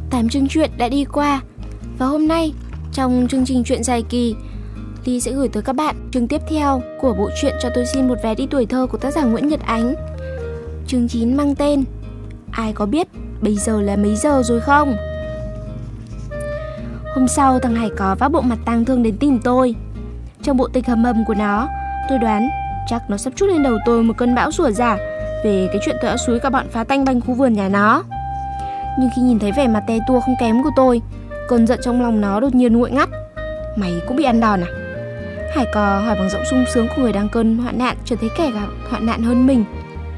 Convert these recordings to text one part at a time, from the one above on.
8 chương truyện đã đi qua. Và hôm nay, trong chương trình truyện dài kỳ, Ly sẽ gửi tới các bạn chương tiếp theo của bộ truyện Cho tôi xin một vé đi tuổi thơ của tác giả Nguyễn Nhật Ánh. Chương 9 mang tên Ai có biết bây giờ là mấy giờ rồi không? Hôm sau, thằng Hải có vác bộ mặt tang thương đến tìm tôi. Trong bộ tịch hầm hầm của nó, tôi đoán chắc nó sắp trút lên đầu tôi một cơn bão sủa giả về cái chuyện tôi đã xúi cả bọn phá tanh banh khu vườn nhà nó. Nhưng khi nhìn thấy vẻ mặt te tua không kém của tôi, cơn giận trong lòng nó đột nhiên nguội ngắt. Mày cũng bị ăn đòn à? Hải cò hỏi bằng giọng sung sướng của người đang cơn hoạn nạn, chưa thấy kẻ gặp hoạn nạn hơn mình.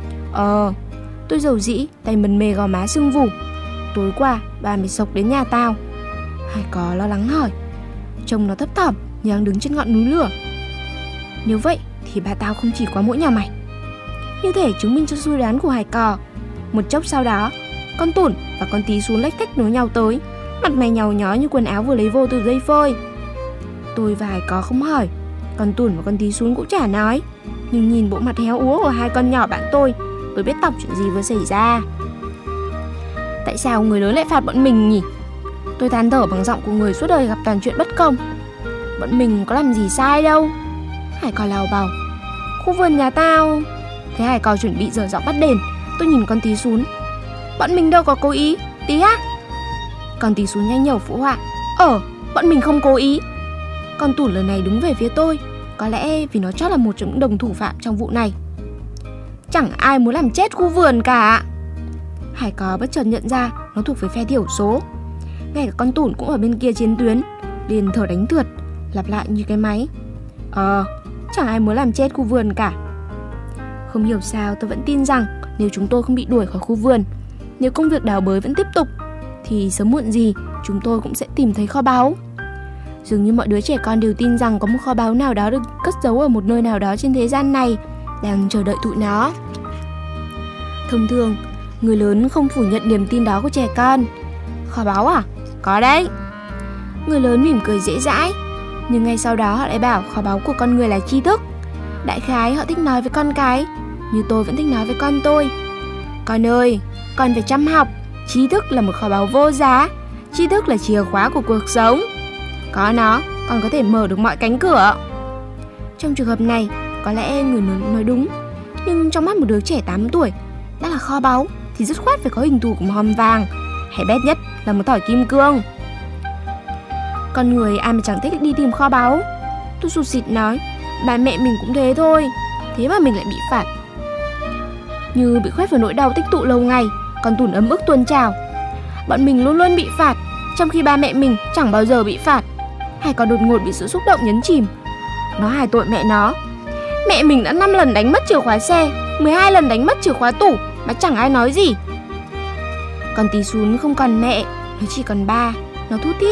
Tôi dầu dĩ, tay mần mề gò má sưng vù. Tối qua bà mày sộc đến nhà tao. Hải cò lo lắng hỏi. Trông nó thấp thỏm như đang đứng trên ngọn núi lửa. Nếu vậy thì bà tao không chỉ có mỗi nhà mày. Như thể chứng minh cho suy đoán của Hải cò. Một chốc sau đó, con Tủn và con Tí Xún lách thách nối nhau tới, mặt mày nhàu nhó như quần áo vừa lấy vô từ dây phơi. Tôi và Hải cò không hỏi, con Tủn và con Tí Xún cũng chả nói. Nhưng nhìn bộ mặt héo úa của hai con nhỏ bạn tôi biết tỏng chuyện gì vừa xảy ra. Tại sao người lớn lại phạt bọn mình nhỉ? Tôi than thở bằng giọng của người suốt đời gặp toàn chuyện bất công. Bọn mình có làm gì sai đâu. Hải cò lào bào. Khu vườn nhà tao. Thế Hải cò chuẩn bị dở giọng bắt đền. Tôi nhìn con Tí Xún. Bọn mình đâu có cố ý, Tí á. Con Tí Xún nhanh nhẩu phụ họa. Bọn mình không cố ý. Con Tủn lần này đứng về phía tôi, có lẽ vì nó chót là một trong những đồng thủ phạm trong vụ này. Chẳng ai muốn làm chết khu vườn cả. Hải cò bất chợt nhận ra nó thuộc về phe thiểu số. Ngay cả con Tủn cũng ở bên kia chiến tuyến, liền thở đánh thượt, lặp lại như cái máy. Chẳng ai muốn làm chết khu vườn cả. Không hiểu sao tôi vẫn tin rằng nếu chúng tôi không bị đuổi khỏi khu vườn, nếu công việc đào bới vẫn tiếp tục, thì sớm muộn gì chúng tôi cũng sẽ tìm thấy kho báu. Dường như mọi đứa trẻ con đều tin rằng có một kho báu nào đó được cất giấu ở một nơi nào đó trên thế gian này, đang chờ đợi tụi nó. Thông thường, người lớn không phủ nhận niềm tin đó của trẻ con. Kho báu à? Có đấy. Người lớn mỉm cười dễ dãi, nhưng ngay sau đó họ lại bảo kho báu của con người là tri thức. Đại khái họ thích nói với con cái, như tôi vẫn thích nói với con tôi. Con ơi, con phải chăm học. Tri thức là một kho báu vô giá. Tri thức là chìa khóa của cuộc sống. Có nó, con có thể mở được mọi cánh cửa. Trong trường hợp này, có lẽ người lớn nói đúng. Nhưng trong mắt một đứa trẻ 8 tuổi, đã là kho báu thì dứt khoát phải có hình thù của một hòm vàng, hay bét nhất là một thỏi kim cương. Con người ai mà chẳng thích đi tìm kho báu. Tôi sụt sịt nói. Ba mẹ mình cũng thế thôi. Thế mà mình lại bị phạt. Như bị khoét vào nỗi đau tích tụ lâu ngày, con Tủn ấm ức tuôn trào. Bọn mình luôn luôn bị phạt, trong khi ba mẹ mình chẳng bao giờ bị phạt. Hải còn đột ngột bị sự xúc động nhấn chìm. Nó hài tội mẹ nó. Mẹ mình đã 5 lần đánh mất chìa khóa xe, 12 lần đánh mất chìa khóa tủ mà chẳng ai nói gì. Con Tí Xún không còn mẹ, nó chỉ còn ba. Nó thút thít.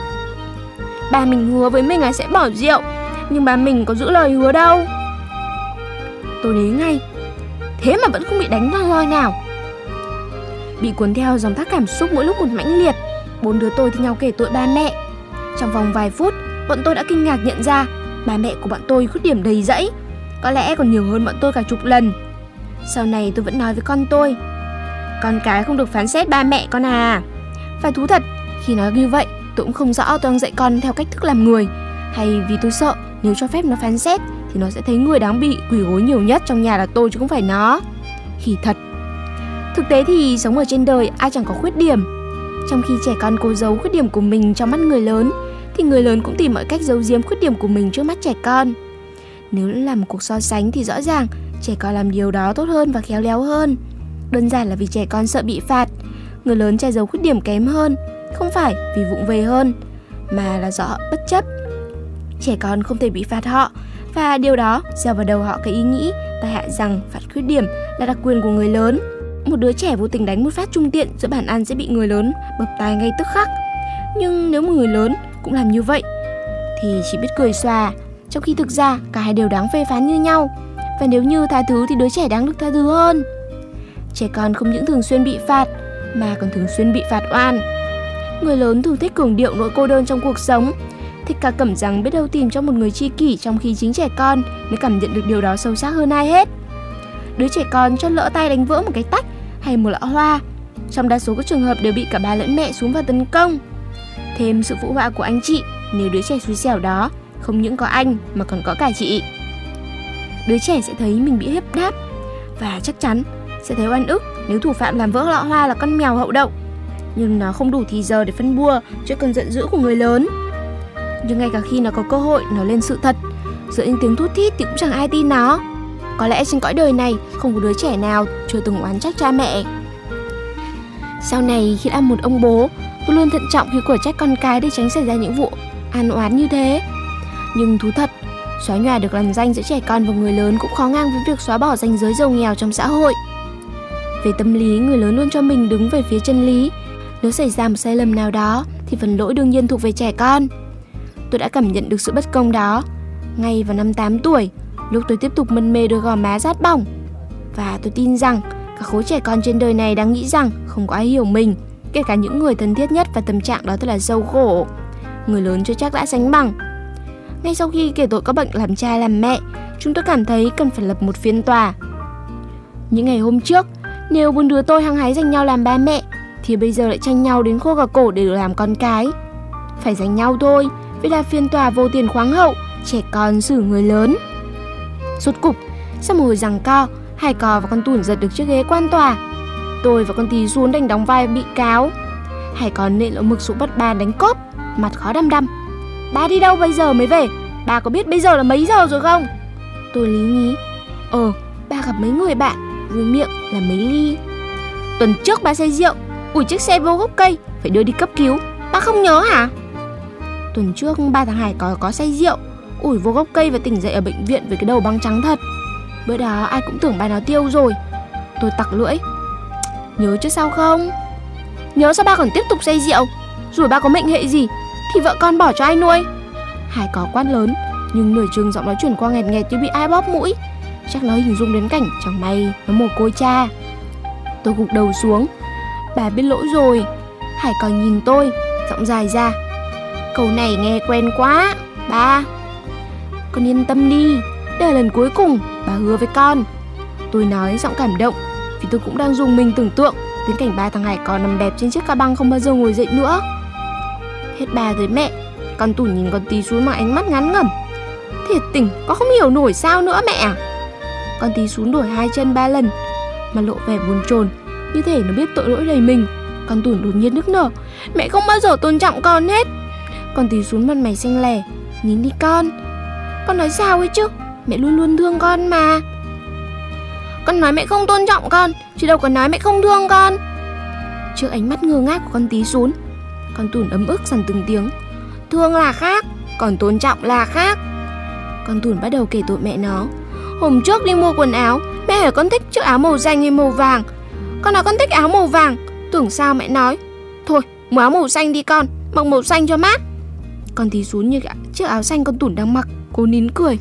Ba mình hứa với mình là sẽ bỏ rượu, nhưng ba mình có giữ lời hứa đâu. Tôi đến ngay. Thế mà vẫn không bị đánh roi nào. Bị cuốn theo dòng thác cảm xúc mỗi lúc một mãnh liệt, 4 đứa tôi thi nhau kể tội ba mẹ. Trong vòng vài phút, bọn tôi đã kinh ngạc nhận ra ba mẹ của bọn tôi khuyết điểm đầy rẫy, có lẽ còn nhiều hơn bọn tôi cả chục lần. Sau này tôi vẫn nói với con tôi, con cái không được phán xét ba mẹ con à. Phải thú thật, khi nói như vậy tôi cũng không rõ tôi đang dạy con theo cách thức làm người, hay vì tôi sợ nếu cho phép nó phán xét thì nó sẽ thấy người đáng bị quỳ gối nhiều nhất trong nhà là tôi chứ không phải nó. Khỉ thật. Thực tế thì sống ở trên đời ai chẳng có khuyết điểm. Trong khi trẻ con cố giấu khuyết điểm của mình trong mắt người lớn, thì người lớn cũng tìm mọi cách giấu giếm khuyết điểm của mình trước mắt trẻ con. Nếu làm một cuộc so sánh thì rõ ràng trẻ con làm điều đó tốt hơn và khéo léo hơn. Đơn giản là vì trẻ con sợ bị phạt. Người lớn che giấu khuyết điểm kém hơn, không phải vì vụng về hơn, mà là do họ bất chấp. Trẻ con không thể bị phạt họ, và điều đó gieo vào đầu họ cái ý nghĩ tai hại rằng phạt khuyết điểm là đặc quyền của người lớn. Một đứa trẻ vô tình đánh một phát trung tiện giữa bàn ăn sẽ bị người lớn bập tai ngay tức khắc. Nhưng nếu một người lớn cũng làm như vậy thì chỉ biết cười xòa, trong khi thực ra cả hai đều đáng phê phán như nhau. Và nếu như tha thứ thì đứa trẻ đáng được tha thứ hơn. Trẻ con không những thường xuyên bị phạt mà còn thường xuyên bị phạt oan. Người lớn thường thích cường điệu nỗi cô đơn trong cuộc sống, thích ca cẩm rằng biết đâu tìm cho một người tri kỷ, trong khi chính trẻ con mới cảm nhận được điều đó sâu sắc hơn ai hết. Đứa trẻ con cho lỡ tay đánh vỡ một cái tách hay một lọ hoa trong đa số các trường hợp đều bị cả bà lẫn mẹ xuống và tấn công. Thêm sự phụ họa của anh chị, nếu đứa trẻ xui xẻo đó không những có anh mà còn có cả chị. Đứa trẻ sẽ thấy mình bị hiếp đáp và chắc chắn sẽ thấy oan ức nếu thủ phạm làm vỡ lọ hoa là con mèo hậu đậu. Nhưng nó không đủ thì giờ để phân bua trước cơn giận dữ của người lớn. Nhưng ngay cả khi nó có cơ hội nói lên sự thật, giữa những tiếng thút thít thì cũng chẳng ai tin nó. Có lẽ trên cõi đời này không có đứa trẻ nào chưa từng oán trách cha mẹ. Sau này khi làm một ông bố, tôi luôn thận trọng khi quở trách con cái để tránh xảy ra những vụ an oán như thế. Nhưng thú thật, xóa nhòa được lằn ranh giữa trẻ con và người lớn cũng khó ngang với việc xóa bỏ ranh giới giàu nghèo trong xã hội. Về tâm lý, người lớn luôn cho mình đứng về phía chân lý. Nếu xảy ra một sai lầm nào đó thì phần lỗi đương nhiên thuộc về trẻ con. Tôi đã cảm nhận được sự bất công đó ngay vào năm 8 tuổi, lúc tôi tiếp tục mân mê đôi gò má rát bỏng. Và tôi tin rằng cả khối trẻ con trên đời này đang nghĩ rằng không có ai hiểu mình, kể cả những người thân thiết nhất, và tâm trạng đó thật là sâu khổ. Người lớn chưa chắc đã sánh bằng. Ngay sau khi kể tội có bệnh làm cha làm mẹ, chúng tôi cảm thấy cần phải lập một phiên tòa. Những ngày hôm trước, nếu bốn đứa tôi hăng hái giành nhau làm ba mẹ, thì bây giờ lại tranh nhau đến khô cả cổ để được làm con cái. Phải giành nhau thôi, vì là phiên tòa vô tiền khoáng hậu, trẻ con xử người lớn. Rốt cục, sau một hồi giằng co, Hải Cò và con Tủn giật được chiếc ghế quan tòa. Tôi và con Tí Xún đành đóng vai bị cáo. Hải Cò nện lỗ mực xuống bắt ba đánh cốp, mặt khó đăm đăm. Ba đi đâu bây giờ mới về? Ba có biết bây giờ là mấy giờ rồi không? Tôi lý nhí. Ba gặp mấy người bạn, vui miệng là mấy ly. Tuần trước ba say rượu, ủi chiếc xe vô gốc cây, phải đưa đi cấp cứu. Ba không nhớ hả? Tuần trước ba thằng Hải có say rượu, ủi vô gốc cây và tỉnh dậy ở bệnh viện với cái đầu băng trắng thật. Bữa đó ai cũng tưởng ba nó tiêu rồi. Tôi tặc lưỡi. Nhớ chứ sao không? Nhớ sao ba còn tiếp tục say rượu? Rồi ba có mệnh hệ gì thì vợ con bỏ cho ai nuôi? Hải Cò quát lớn, nhưng nửa chừng giọng nói chuyển qua nghẹt nghẹt như bị ai bóp mũi. Chắc nó hình dung đến cảnh chẳng may nó mồ côi cha. Tôi gục đầu xuống. Bà biết lỗi rồi. Hải Cò nhìn tôi, giọng dài ra. Câu này nghe quen quá. Ba, con yên tâm đi, đây là lần cuối cùng bà hứa với con. Tôi nói giọng cảm động, vì tôi cũng đang dùng mình tưởng tượng đến cảnh ba thằng Hải Cò nằm bẹp trên chiếc ca băng không bao giờ ngồi dậy nữa. Hết bà tới mẹ, con Tủn nhìn con Tí Xún bằng ánh mắt ngán ngẩm. Thiệt tình, con không hiểu nổi sao nữa mẹ à? Con Tí Xún đổi 2 chân 3 lần mà lộ vẻ buồn chồn, như thể nó biết tội lỗi đầy mình. Con Tủn đột nhiên nức nở. Mẹ không bao giờ tôn trọng con hết. Con Tí Xún mặt mày xanh lè. Nhìn đi con. Con nói sao ấy chứ? Mẹ luôn luôn thương con mà. Con nói mẹ không tôn trọng con, chứ đâu có nói mẹ không thương con. Trước ánh mắt ngơ ngác của con Tí Xún, con Tủn ấm ức dằn từng tiếng. Thương là khác, còn tôn trọng là khác. Con Tủn bắt đầu kể tội mẹ nó. Hôm trước đi mua quần áo, mẹ hỏi con thích chiếc áo màu xanh hay màu vàng. Con nói con thích áo màu vàng. Tưởng sao mẹ nói thôi mua áo màu xanh đi con, mặc màu xanh cho mát. Con Tí Xún như chiếc áo xanh con Tủn đang mặc, cố nín cười.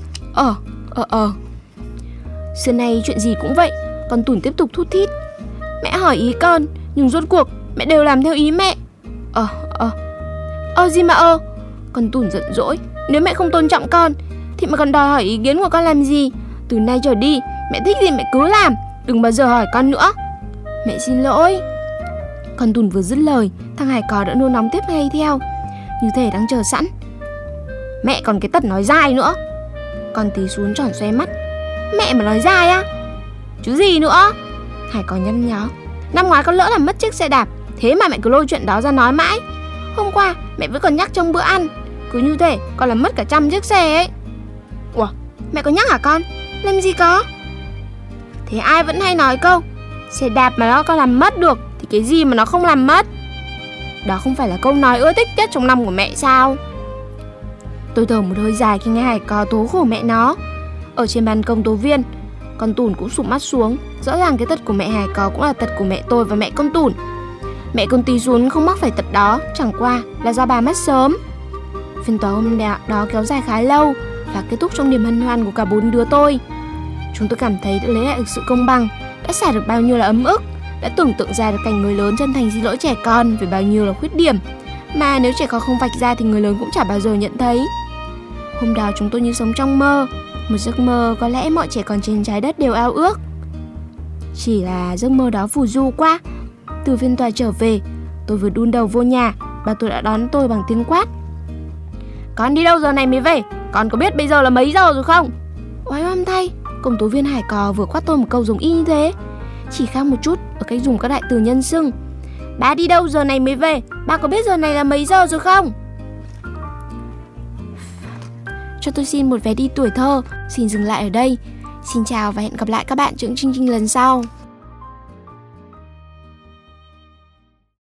Xưa nay chuyện gì cũng vậy. Con Tủn tiếp tục thút thít. Mẹ hỏi ý con, nhưng rốt cuộc mẹ đều làm theo ý mẹ. Gì mà Con Tủn giận dỗi. Nếu mẹ không tôn trọng con thì mẹ còn đòi hỏi ý kiến của con làm gì? Từ nay trở đi, mẹ thích gì mẹ cứ làm, đừng bao giờ hỏi con nữa. Mẹ xin lỗi. Con Tủn vừa dứt lời, thằng Hải Cò đã nôn nóng tiếp ngay theo, như thể đang chờ sẵn. Mẹ còn cái tật nói dai nữa. Con Tí Xún tròn xoe mắt. Mẹ mà nói dai á? Chứ gì nữa? Hải Cò nhăn nhó. Năm ngoái con lỡ làm mất chiếc xe đạp, thế mà mẹ cứ lôi chuyện đó ra nói mãi. Hôm qua mẹ vẫn còn nhắc trong bữa ăn. Cứ như thế con làm mất cả 100 chiếc xe ấy. Ủa, mẹ có nhắc hả con? Làm gì có? Thế ai vẫn hay nói câu xe đạp mà nó có làm mất được thì cái gì mà nó không làm mất. Đó không phải là câu nói ưa thích nhất trong năm của mẹ sao? Tôi thở một hơi dài khi nghe Hải Cò tố khổ mẹ nó. Ở trên ban công tố viên, con Tủn cũng sụp mắt xuống. Rõ ràng cái tật của mẹ Hải Cò cũng là tật của mẹ tôi và mẹ con Tủn. Mẹ con Tí Xún không mắc phải tật đó, chẳng qua là do bà mất sớm. Phiên tòa hôm đó kéo dài khá lâu và kết thúc trong niềm hân hoan của cả 4 đứa tôi. Chúng tôi cảm thấy đã lấy lại được sự công bằng, đã xả được bao nhiêu là ấm ức, đã tưởng tượng ra được cảnh người lớn chân thành xin lỗi trẻ con về bao nhiêu là khuyết điểm mà nếu trẻ con không vạch ra thì người lớn cũng chả bao giờ nhận thấy. Hôm đó chúng tôi như sống trong mơ, một giấc mơ có lẽ mọi trẻ con trên trái đất đều ao ước. Chỉ là giấc mơ đó phù du quá. từ phiên tòa trở về. Tôi vừa đun đầu vô nhà, bà tôi đã đón tôi bằng tiếng quát. Con đi đâu giờ này mới về? Con có biết bây giờ là mấy giờ rồi không? Oái oăm thay, công tố viên Hải Cò vừa quát tôi một câu giống y như thế, chỉ khác một chút ở cách dùng các đại từ nhân xưng. Bà đi đâu giờ này mới về? Bà có biết giờ này là mấy giờ rồi không? Cho tôi xin một vé đi tuổi thơ. Xin dừng lại ở đây. Xin chào và hẹn gặp lại các bạn trong chương trình lần sau.